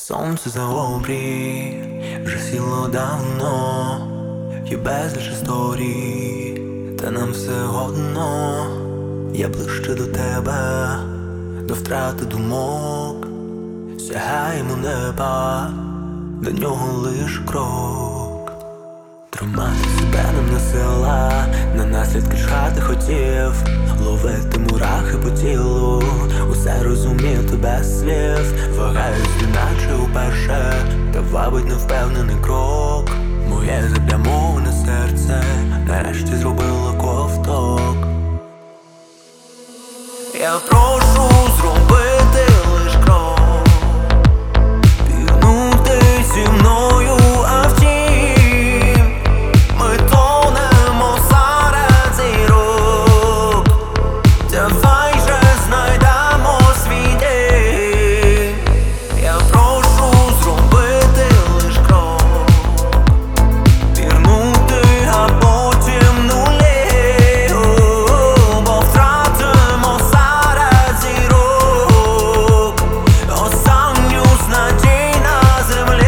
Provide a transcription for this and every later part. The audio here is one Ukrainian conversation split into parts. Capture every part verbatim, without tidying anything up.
Сонце за обрій вже сіло давно, є безліч історій, та нам все одно. Я ближче до тебе, до втрати думок, сягаємо неба, до нього лиш крок. Тримати себе нам не сила, на наслідки чхати хотів, ловити мурахи по тілу, усе розуміти без слів. Вагаюсь, неначе уперше, та вабить невпевнений крок. Моє заплямоване серце нарешті зробило ковток. Я прошу зробити лиш крок, пірнути зі мною, а втім ми тонемо серед зірок. Давай же знайдемо свій день. Я прошу зробити лиш крок, пірнути, а потім нулі, бо втратимо серед зірок останню з надій на землі.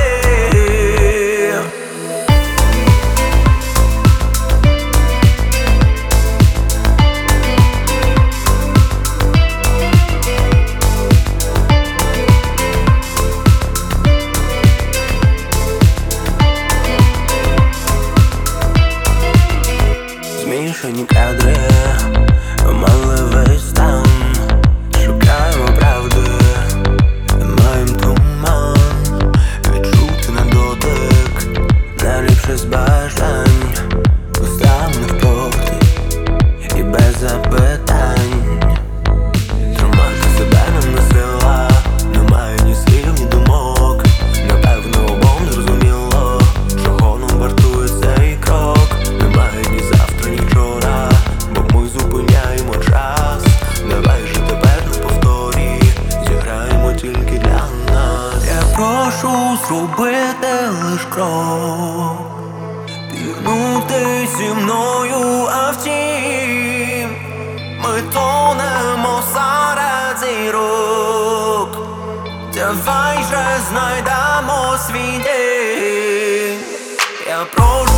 Змішані кадри, оманливий стан, шукаємо правди, маємо туман, відчути на дотик, найліпше з бажань, поставлених проти і без запитань. Тримати себе нам не сила, немає ні слів, ні думок. Напевно, обом зрозуміло, чого нам вартує цей крок. Немає ні завтра, ні вчора, бо ми зупиняємо час. Давай же тепер на повторі зіграємо тільки для нас. Я прошу зробити лиш крок, пірнути зі мною, а втім ми тонемо серед зірок. Давай же знайдемо свій день. Я прошу